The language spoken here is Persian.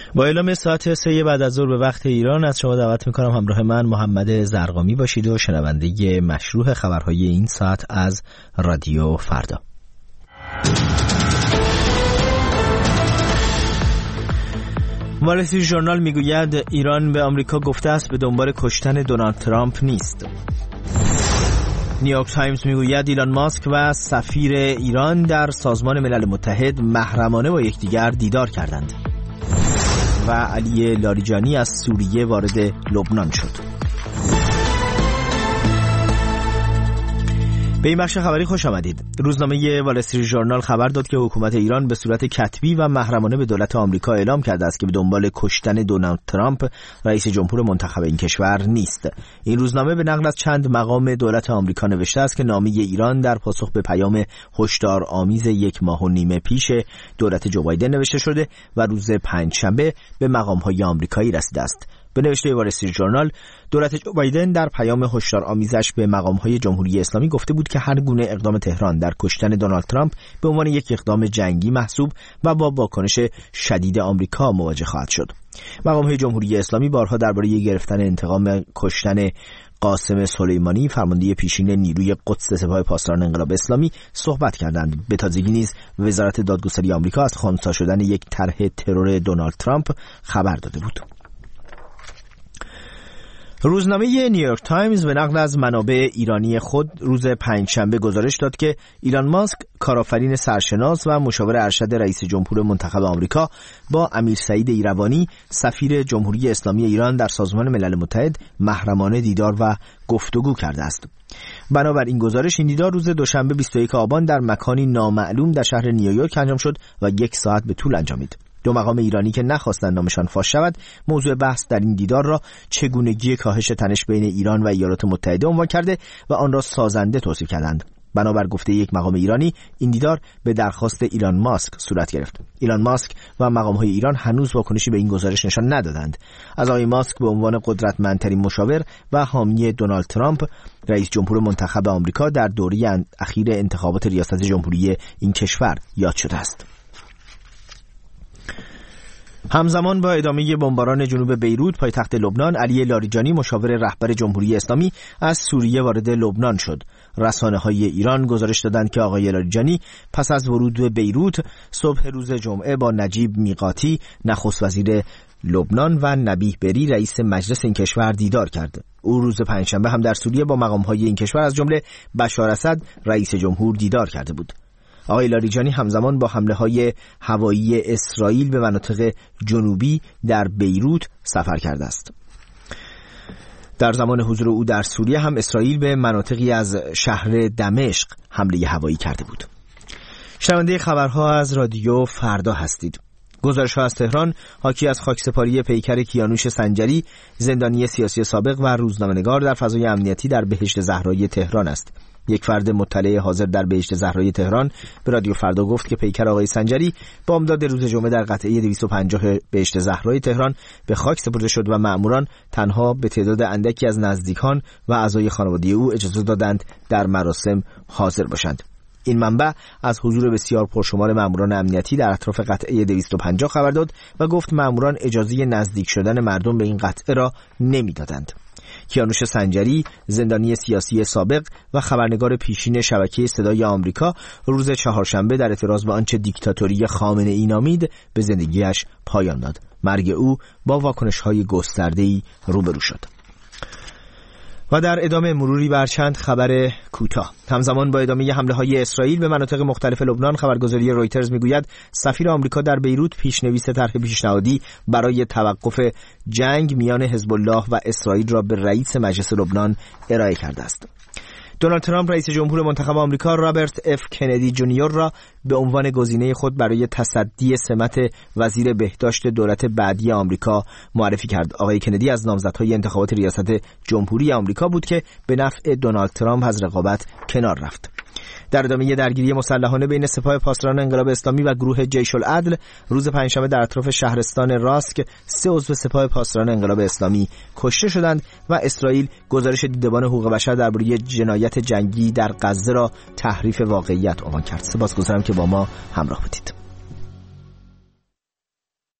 با اعلام ساعت 3 بعد از ظهر به وقت ایران از شما دعوت میکنم همراه من محمد زرقامی باشید و شنونده مشروع خبرهای این ساعت از رادیو فردا. وال استریت ژورنال میگوید ایران به آمریکا گفته است به دنبال کشتن دونالد ترامپ نیست. نیویورک تایمز میگوید ایلان ماسک و سفیر ایران در سازمان ملل متحد محرمانه با یکدیگر دیدار کردند. و علی لاریجانی از سوریه وارد لبنان شد. به این بخش خبری خوش آمدید. روزنامه وال استریت ژورنال خبر داد که حکومت ایران به صورت کتبی و محرمانه به دولت آمریکا اعلام کرده است که به دنبال کشتن دونالد ترامپ رئیس جمهور منتخب این کشور نیست. این روزنامه به نقل از چند مقام دولت آمریکا نوشته است که نامه ایران در پاسخ به پیام هشدارآمیز 1.5 ماه پیش دولت جو بایدن نوشته شده و روز پنجشنبه به مقام‌های آمریکایی رسیده است. به نوشته وال استریت ژورنال، دولت جو بایدن در پیام هشدارآمیزش به مقام‌های جمهوری اسلامی گفته بود که هر گونه اقدام تهران در کشتن دونالد ترامپ به عنوان یک اقدام جنگی محسوب و با واکنش شدید آمریکا مواجه خواهد شد. مقام‌های جمهوری اسلامی بارها درباره گرفتن انتقام کشتن قاسم سلیمانی فرمانده پیشین نیروی قدس سپاه پاسداران انقلاب اسلامی صحبت کردند. به تازگی نیز وزارت دادگستری آمریکا از خنثی شدن یک طرح ترور دونالد ترامپ خبر داده بود. روزنامه نیویورک تایمز به نقل از منابع ایرانی خود روز پنجشنبه گزارش داد که ایلان ماسک، کارآفرین سرشناس و مشاور ارشد رئیس جمهور منتخب آمریکا، با امیر سعید ایروانی، سفیر جمهوری اسلامی ایران در سازمان ملل متحد محرمانه دیدار و گفتگو کرده است. بنابر این گزارش، این دیدار روز دوشنبه 21 آبان در مکانی نامعلوم در شهر نیویورک انجام شد و 1 ساعت به طول انجامید. دو مقام ایرانی که نخواستند نامشان فاش شود، موضوع بحث در این دیدار را چگونگی کاهش تنش بین ایران و ایالات متحده عنوان کرده و آن را سازنده توصیف کردند. بنابر گفته یک مقام ایرانی، این دیدار به درخواست ایلان ماسک صورت گرفت. ایلان ماسک و مقام‌های ایران هنوز واکنشی به این گزارش نشان ندادند. از آقای ماسک به عنوان قدرتمندترین مشاور و حامی دونالد ترامپ، رئیس جمهور منتخب آمریکا، در دوره اخیر انتخابات ریاست جمهوری این کشور یاد شده است. همزمان با ادامه بمباران جنوب بیروت پایتخت لبنان، علی لاریجانی مشاور رهبر جمهوری اسلامی از سوریه وارد لبنان شد. رسانه‌های ایران گزارش دادند که آقای لاریجانی پس از ورود به بیروت صبح روز جمعه با نجیب میقاتی نخست وزیر لبنان و نبیه بری رئیس مجلس این کشور دیدار کرد. او روز پنجشنبه هم در سوریه با مقام‌های این کشور از جمله بشار اسد رئیس جمهور دیدار کرده بود. آقای لاریجانی همزمان با حمله‌های هوایی اسرائیل به مناطق جنوبی در بیروت سفر کرده است. در زمان حضور او در سوریه هم اسرائیل به مناطقی از شهر دمشق حمله هوایی کرده بود. شنونده خبرها از رادیو فردا هستید. گزارش‌ها از تهران حاکی از خاکسپاری پیکر کیانوش سنجری، زندانی سیاسی سابق و روزنامه‌نگار در فضای امنیتی در بهشت زهرایی تهران است. یک فرد مطلع حاضر در بهشت زهرایی تهران به رادیو فردا گفت که پیکر آقای سنجری بامداد روز جمعه در قطعه 250 بهشت زهرایی تهران به خاک سپرده شد و مأموران تنها به تعداد اندکی از نزدیکان و اعضای خانواده او اجازه دادند در مراسم حاضر باشند. این منبع از حضور بسیار پرشمار مأموران امنیتی در اطراف قطعه 250 خبر داد و گفت مأموران اجازه نزدیک شدن مردم به این قطعه را نمیدادند. کیانوش سنجری، زندانی سیاسی سابق و خبرنگار پیشین شبکه صدای آمریکا، روز چهارشنبه در اعتراض به آنچه دیکتاتوری خامنه‌ای نامید به زندگیش پایان داد. مرگ او با واکنش‌های گسترده‌ای روبرو شد. و در ادامه مروری بر چند خبر کوتاه. همزمان با ادامه حمله‌های اسرائیل به مناطق مختلف لبنان، خبرگزاری رویترز میگوید سفیر آمریکا در بیروت پیشنویس طرح پیشنهادی برای توقف جنگ میان حزب الله و اسرائیل را به رئیس مجلس لبنان ارائه کرده است. دونالد ترامپ رئیس جمهور منتخب آمریکا رابرت اف کندی جونیور را به عنوان گزینه خود برای تصدی سمت وزیر بهداشت دولت بعدی آمریکا معرفی کرد. آقای کندی از نامزدهای انتخابات ریاست جمهوری آمریکا بود که به نفع دونالد ترامپ از رقابت کنار رفت. در ادامه درگیری مسلحانه بین سپاه پاسداران انقلاب اسلامی و گروه جیش العدل، روز پنجشنبه در اطراف شهرستان راسک 3 عضو سپاه پاسداران انقلاب اسلامی کشته شدند و اسرائیل گزارش دیدبان حقوق بشر درباره جنایت جنگی در غزه را تحریف واقعیت عنوان کرد. سپاسگزارم که با ما همراه بودید.